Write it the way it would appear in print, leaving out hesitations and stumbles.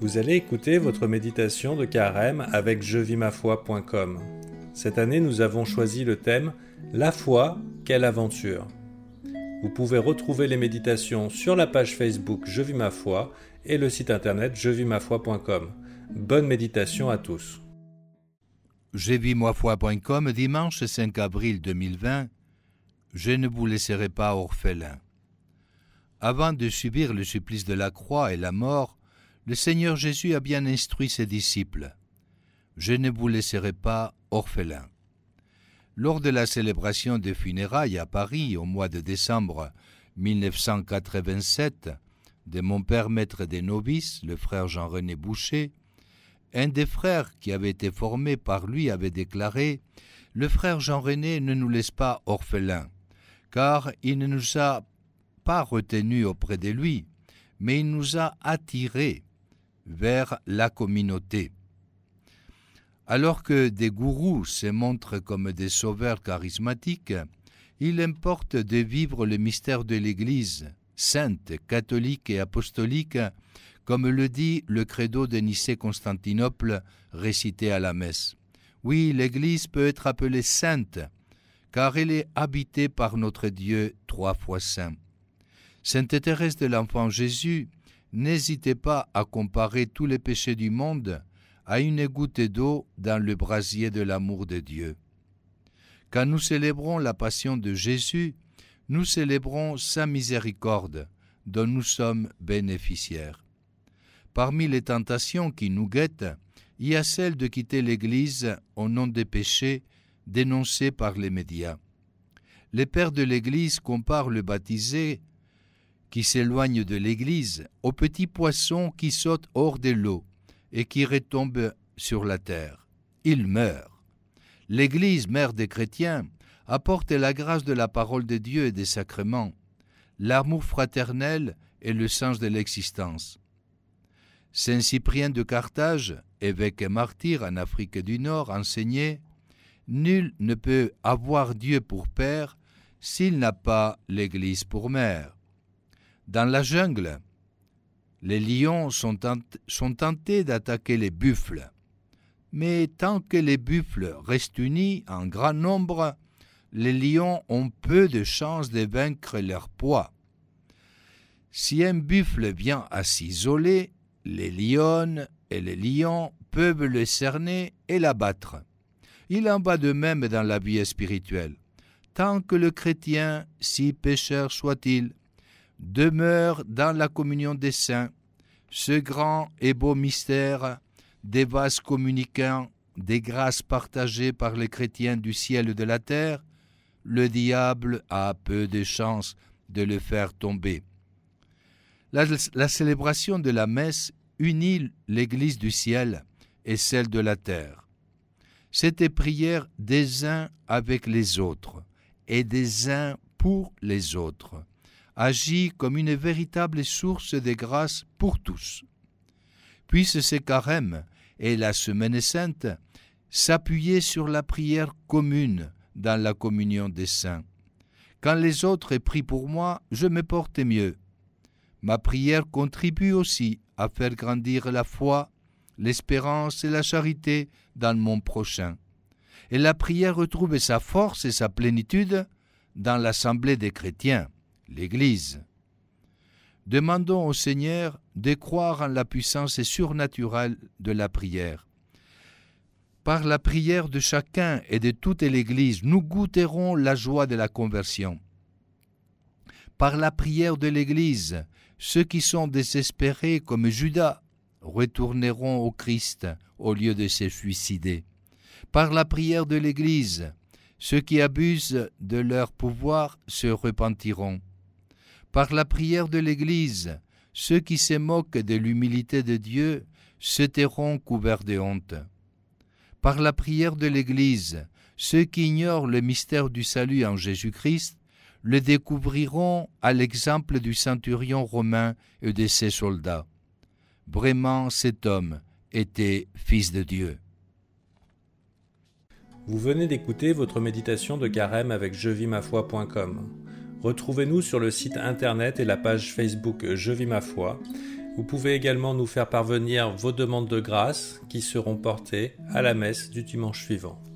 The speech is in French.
Vous allez écouter votre méditation de carême avec jevimafoi.com. Cette année, nous avons choisi le thème « La foi, quelle aventure ». Vous pouvez retrouver les méditations sur la page Facebook Je vis ma foi et le site internet jevimafoi.com. Bonne méditation à tous. jevimafoi.com, dimanche 5 avril 2020. Je ne vous laisserai pas orphelin. Avant de subir le supplice de la croix et la mort, le Seigneur Jésus a bien instruit ses disciples. Je ne vous laisserai pas orphelin. Lors de la célébration des funérailles à Paris au mois de décembre 1987 de mon père maître des novices, le frère Jean-René Boucher, un des frères qui avait été formé par lui avait déclaré « Le frère Jean-René ne nous laisse pas orphelins, car il ne nous a pas retenus auprès de lui, mais il nous a attirés vers la communauté. » Alors que des gourous se montrent comme des sauveurs charismatiques, il importe de vivre le mystère de l'Église, sainte, catholique et apostolique, comme le dit le credo de Nicée-Constantinople récité à la messe. Oui, l'Église peut être appelée sainte, car elle est habitée par notre Dieu 3 fois saint. Sainte Thérèse de l'Enfant Jésus, n'hésitez pas à comparer tous les péchés du monde à une goutte d'eau dans le brasier de l'amour de Dieu. Quand nous célébrons la passion de Jésus, nous célébrons sa miséricorde, dont nous sommes bénéficiaires. Parmi les tentations qui nous guettent, il y a celle de quitter l'Église au nom des péchés dénoncés par les médias. Les pères de l'Église comparent le baptisé qui s'éloigne de l'Église au petit poisson qui saute hors de l'eau et qui retombe sur la terre. Il meurt. L'Église, mère des chrétiens, apporte la grâce de la parole de Dieu et des sacrements. L'amour fraternel est le sens de l'existence. Saint Cyprien de Carthage, évêque et martyr en Afrique du Nord, enseignait « Nul ne peut avoir Dieu pour père s'il n'a pas l'Église pour mère. » Dans la jungle, les lions sont tentés d'attaquer les buffles. Mais tant que les buffles restent unis en grand nombre, les lions ont peu de chances de vaincre leur poids. Si un buffle vient à s'isoler, les lionnes et les lions peuvent le cerner et l'abattre. Il en va de même dans la vie spirituelle. Tant que le chrétien, si pécheur soit-il, demeure dans la communion des saints, ce grand et beau mystère des vases communicants, des grâces partagées par les chrétiens du ciel et de la terre, le diable a peu de chances de le faire tomber. La célébration de la messe unit l'Église du ciel et celle de la terre. C'était prière des uns avec les autres et des uns pour les autres, agit comme une véritable source de grâce pour tous. Puisse ce carême et la Semaine sainte s'appuyer sur la prière commune dans la communion des saints. Quand les autres prient pour moi, je me porte mieux. Ma prière contribue aussi à faire grandir la foi, l'espérance et la charité dans mon prochain. Et la prière retrouve sa force et sa plénitude dans l'assemblée des chrétiens, l'Église. Demandons au Seigneur de croire en la puissance surnaturelle de la prière. Par la prière de chacun et de toute l'Église, nous goûterons la joie de la conversion. Par la prière de l'Église, ceux qui sont désespérés comme Judas retourneront au Christ au lieu de se suicider. Par la prière de l'Église, ceux qui abusent de leur pouvoir se repentiront. Par la prière de l'Église, ceux qui se moquent de l'humilité de Dieu se tairont couverts de honte. Par la prière de l'Église, ceux qui ignorent le mystère du salut en Jésus-Christ le découvriront à l'exemple du centurion romain et de ses soldats. Vraiment, cet homme était fils de Dieu. Vous venez d'écouter votre méditation de carême avec jevimafoi.com. Retrouvez-nous sur le site internet et la page Facebook Je vis ma foi Vous pouvez également nous faire parvenir vos demandes de grâce qui seront portées à la messe du dimanche suivant.